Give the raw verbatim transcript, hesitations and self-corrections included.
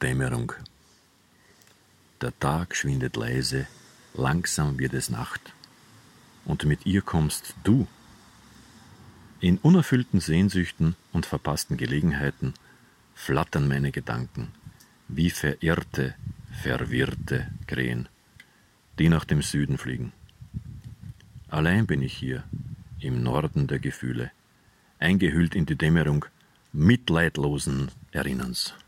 Dämmerung. Der Tag schwindet leise, langsam wird es Nacht. Und mit ihr kommst du. In unerfüllten Sehnsüchten und verpassten Gelegenheiten flattern meine Gedanken wie verirrte, verwirrte Krähen, die nach dem Süden fliegen. Allein bin ich hier, im Norden der Gefühle, eingehüllt in die Dämmerung mitleidlosen Erinnerns.